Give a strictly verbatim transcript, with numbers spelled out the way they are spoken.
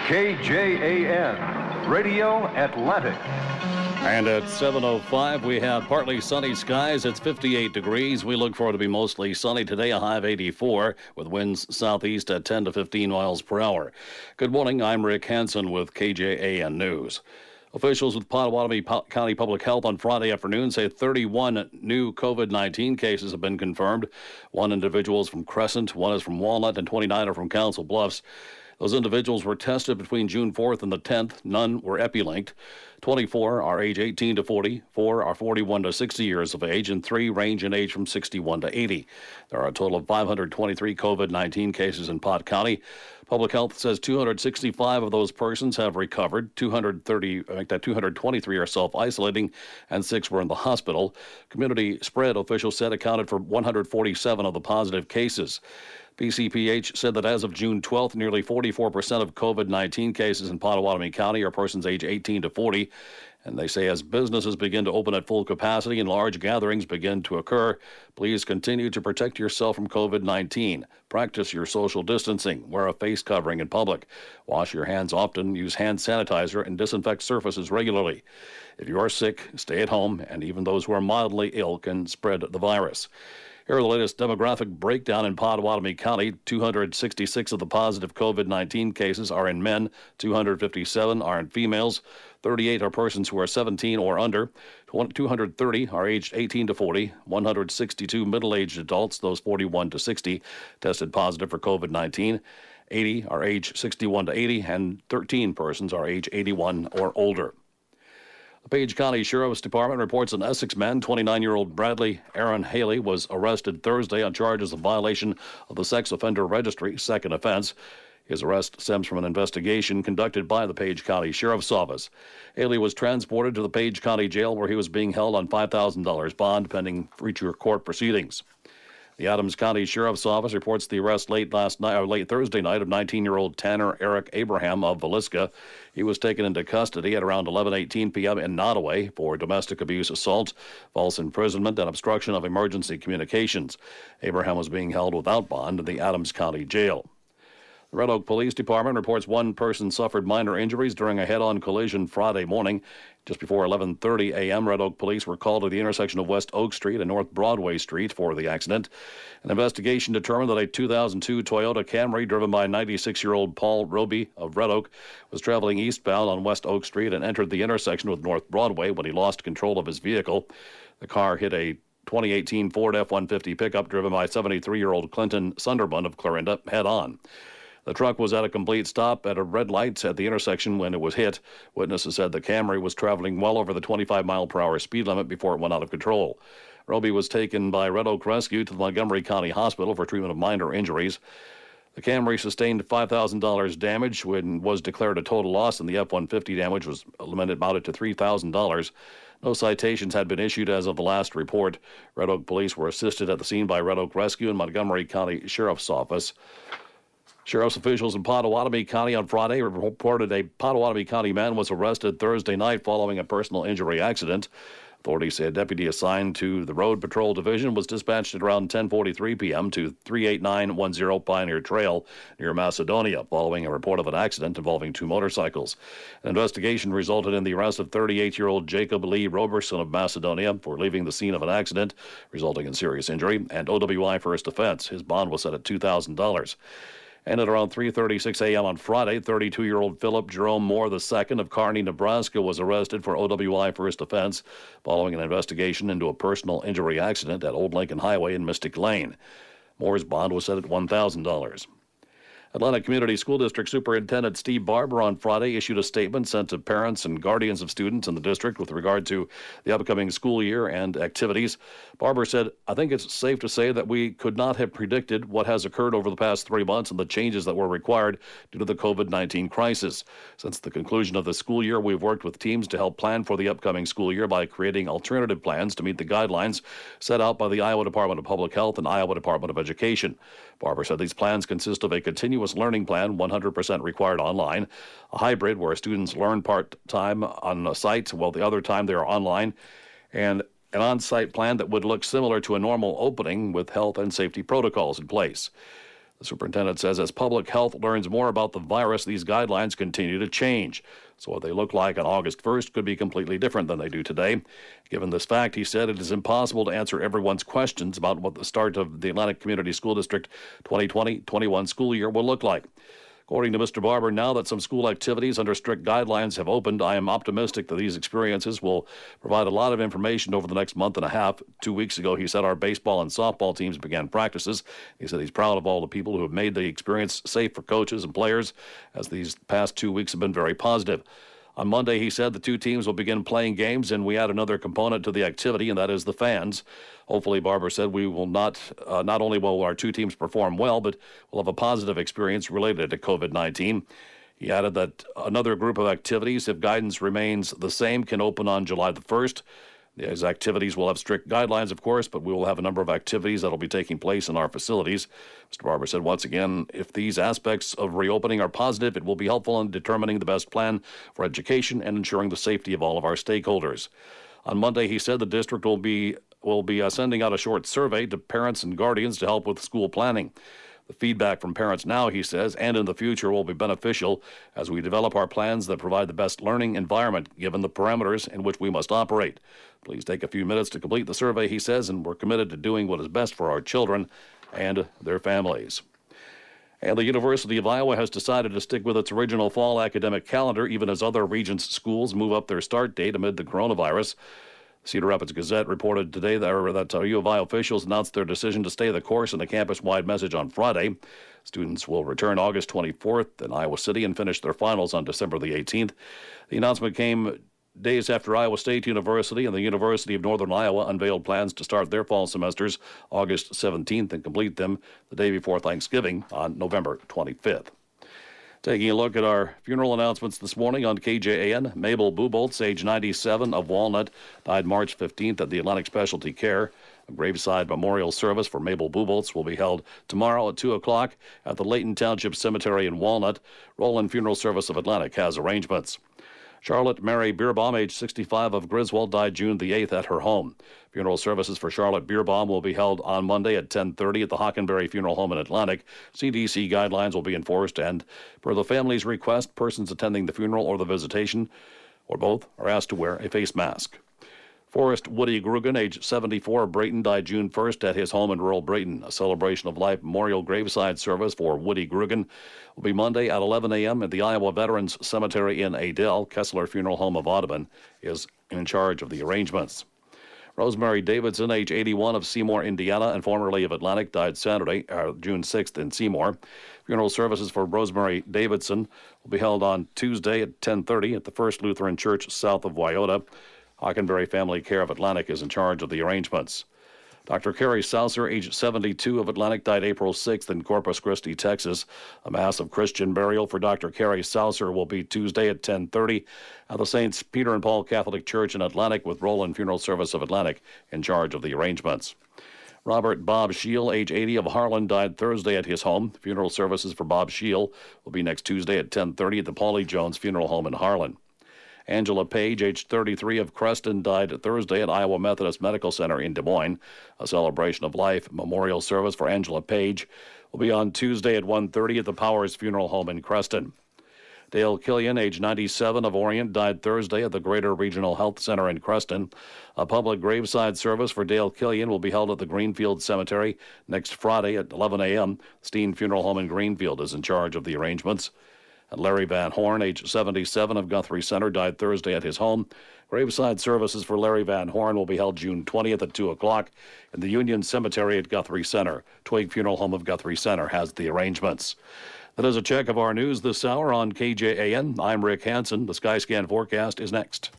K J A N, Radio Atlantic. And at seven oh five, we have partly sunny skies. It's fifty-eight degrees. We look for it to be mostly sunny today, a high of eighty-four, with winds southeast at ten to fifteen miles per hour. Good morning. I'm Rick Hansen with K J A N News. Officials with Pottawatomie County Public Health on Friday afternoon say thirty-one new COVID nineteen cases have been confirmed. One individual is from Crescent, one is from Walnut, and twenty-nine are from Council Bluffs. Those individuals were tested between June fourth and the tenth. None were epi-linked. twenty-four are age eighteen to forty, four are forty-one to sixty years of age, and three range in age from sixty-one to eighty. There are a total of five hundred twenty-three COVID nineteen cases in Pot County. Public Health says two hundred sixty-five of those persons have recovered. two hundred thirty, I think that two hundred twenty-three are self-isolating, and six were in the hospital. Community spread, officials said, accounted for one hundred forty-seven of the positive cases. P C P H said that as of June twelfth, nearly forty-four percent of COVID nineteen cases in Pottawatomie County are persons age eighteen to forty. And they say as businesses begin to open at full capacity and large gatherings begin to occur, please continue to protect yourself from COVID nineteen. Practice your social distancing. Wear a face covering in public. Wash your hands often. Use hand sanitizer and disinfect surfaces regularly. If you are sick, stay at home, and even those who are mildly ill can spread the virus. Here are the latest demographic breakdown in Pottawatomie County. two hundred sixty-six of the positive COVID nineteen cases are in men. two hundred fifty-seven are in females. thirty-eight are persons who are seventeen or under. two hundred thirty are aged eighteen to forty. one hundred sixty-two middle-aged adults, those forty-one to sixty, tested positive for COVID nineteen. eighty are aged sixty-one to eighty, and thirteen persons are age eighty-one or older. The Page County Sheriff's Department reports an Essex man, twenty-nine-year-old Bradley Aaron Haley, was arrested Thursday on charges of violation of the Sex Offender Registry, second offense. His arrest stems from an investigation conducted by the Page County Sheriff's Office. Haley was transported to the Page County Jail, where he was being held on five thousand dollars bond pending future court proceedings. The Adams County Sheriff's Office reports the arrest late last night, or late Thursday night, of nineteen-year-old Tanner Eric Abraham of Villisca. He was taken into custody at around eleven eighteen p.m. in Nottoway for domestic abuse assault, false imprisonment, and obstruction of emergency communications. Abraham was being held without bond in the Adams County Jail. The Red Oak Police Department reports one person suffered minor injuries during a head-on collision Friday morning. Just before eleven thirty a.m., Red Oak Police were called to the intersection of West Oak Street and North Broadway Street for the accident. An investigation determined that a two thousand two Toyota Camry driven by ninety-six-year-old Paul Roby of Red Oak was traveling eastbound on West Oak Street and entered the intersection with North Broadway when he lost control of his vehicle. The car hit a twenty eighteen Ford F one fifty pickup driven by seventy-three-year-old Clinton Sunderman of Clarinda head-on. The truck was at a complete stop at a red light at the intersection when it was hit. Witnesses said the Camry was traveling well over the twenty-five mile per hour speed limit before it went out of control. Roby was taken by Red Oak Rescue to the Montgomery County Hospital for treatment of minor injuries. The Camry sustained five thousand dollars damage when was declared a total loss, and the F one fifty damage was limited amounted to three thousand dollars. No citations had been issued as of the last report. Red Oak police were assisted at the scene by Red Oak Rescue and Montgomery County Sheriff's Office. Sheriff's officials in Pottawatomie County on Friday reported a Pottawatomie County man was arrested Thursday night following a personal injury accident. Authorities say a deputy assigned to the Road Patrol Division was dispatched at around ten forty-three p.m. to three eight nine one zero Pioneer Trail near Macedonia following a report of an accident involving two motorcycles. An investigation resulted in the arrest of thirty-eight-year-old Jacob Lee Roberson of Macedonia for leaving the scene of an accident resulting in serious injury and O W I first offense. His bond was set at two thousand dollars. And at around three thirty-six a.m. on Friday, thirty-two-year-old Philip Jerome Moore the Second of Kearney, Nebraska, was arrested for O W I first offense following an investigation into a personal injury accident at Old Lincoln Highway in Mystic Lane. Moore's bond was set at one thousand dollars. Atlanta Community School District Superintendent Steve Barber on Friday issued a statement sent to parents and guardians of students in the district with regard to the upcoming school year and activities. Barber said, "I think it's safe to say that we could not have predicted what has occurred over the past three months and the changes that were required due to the COVID nineteen crisis. Since the conclusion of the school year, we've worked with teams to help plan for the upcoming school year by creating alternative plans to meet the guidelines set out by the Iowa Department of Public Health and Iowa Department of Education." Barber said these plans consist of a continuous learning plan, one hundred percent required online, a hybrid where students learn part-time on a site while the other time they are online, and an on-site plan that would look similar to a normal opening with health and safety protocols in place. The superintendent says as public health learns more about the virus, these guidelines continue to change. So what they look like on August first could be completely different than they do today. Given this fact, he said it is impossible to answer everyone's questions about what the start of the Atlantic Community School District twenty twenty twenty-one school year will look like. According to Mister Barber, now that some school activities under strict guidelines have opened, I am optimistic that these experiences will provide a lot of information over the next month and a half. Two weeks ago, he said our baseball and softball teams began practices. He said he's proud of all the people who have made the experience safe for coaches and players, as these past two weeks have been very positive. On Monday, he said the two teams will begin playing games, and we add another component to the activity, and that is the fans. Hopefully, Barber said we will not, uh, not only will our two teams perform well, but we'll have a positive experience related to COVID nineteen. He added that another group of activities, if guidance remains the same, can open on July the first. These activities will have strict guidelines, of course, but we will have a number of activities that will be taking place in our facilities. Mister Barber said, once again, if these aspects of reopening are positive, it will be helpful in determining the best plan for education and ensuring the safety of all of our stakeholders. On Monday, he said the district will be will be uh, sending out a short survey to parents and guardians to help with school planning. The feedback from parents now, he says, and in the future will be beneficial as we develop our plans that provide the best learning environment given the parameters in which we must operate. Please take a few minutes to complete the survey, he says, and we're committed to doing what is best for our children and their families. And the University of Iowa has decided to stick with its original fall academic calendar, even as other regions' schools move up their start date amid the coronavirus. Cedar Rapids Gazette reported today that, that U of I officials announced their decision to stay the course in a campus-wide message on Friday. Students will return August twenty-fourth in Iowa City and finish their finals on December the eighteenth. The announcement came days after Iowa State University and the University of Northern Iowa unveiled plans to start their fall semesters August seventeenth and complete them the day before Thanksgiving on November twenty-fifth. Taking a look at our funeral announcements this morning on K J A N, Mabel Buboltz, age ninety-seven, of Walnut, died March fifteenth at the Atlantic Specialty Care. A graveside memorial service for Mabel Buboltz will be held tomorrow at two o'clock at the Layton Township Cemetery in Walnut. Roland Funeral Service of Atlantic has arrangements. Charlotte Mary Beerbaum, age sixty-five, of Griswold, died June the eighth at her home. Funeral services for Charlotte Beerbaum will be held on Monday at ten thirty at the Hockenberry Funeral Home in Atlantic. C D C guidelines will be enforced, and per the family's request, persons attending the funeral or the visitation, or both, are asked to wear a face mask. Forrest Woody Grugan, age seventy-four, of Brayton, died June first at his home in rural Brayton. A celebration of life memorial graveside service for Woody Grugan will be Monday at eleven a.m. at the Iowa Veterans Cemetery in Adel. Kessler Funeral Home of Audubon is in charge of the arrangements. Rosemary Davidson, age eighty-one, of Seymour, Indiana, and formerly of Atlantic, died Saturday, uh, June sixth, in Seymour. Funeral services for Rosemary Davidson will be held on Tuesday at ten thirty at the First Lutheran Church south of Wyoda. Hockenberry Family Care of Atlantic is in charge of the arrangements. Doctor Carrie Saucer, age seventy-two, of Atlantic, died April sixth in Corpus Christi, Texas. A mass of Christian burial for Doctor Carrie Saucer will be Tuesday at ten thirty at the Saints Peter and Paul Catholic Church in Atlantic, with Roland Funeral Service of Atlantic in charge of the arrangements. Robert Bob Scheel, age eighty, of Harlan, died Thursday at his home. Funeral services for Bob Scheel will be next Tuesday at ten thirty at the Paulie Jones Funeral Home in Harlan. Angela Page, age thirty-three, of Creston, died Thursday at Iowa Methodist Medical Center in Des Moines. A celebration of life memorial service for Angela Page will be on Tuesday at one thirty at the Powers Funeral Home in Creston. Dale Killian, age ninety-seven, of Orient, died Thursday at the Greater Regional Health Center in Creston. A public graveside service for Dale Killian will be held at the Greenfield Cemetery next Friday at eleven a.m. Steen Funeral Home in Greenfield is in charge of the arrangements. And Larry Van Horn, age seventy-seven, of Guthrie Center, died Thursday at his home. Graveside services for Larry Van Horn will be held June twentieth at two o'clock in the Union Cemetery at Guthrie Center. Twig Funeral Home of Guthrie Center has the arrangements. That is a check of our news this hour on K J A N. I'm Rick Hansen. The Skyscan forecast is next.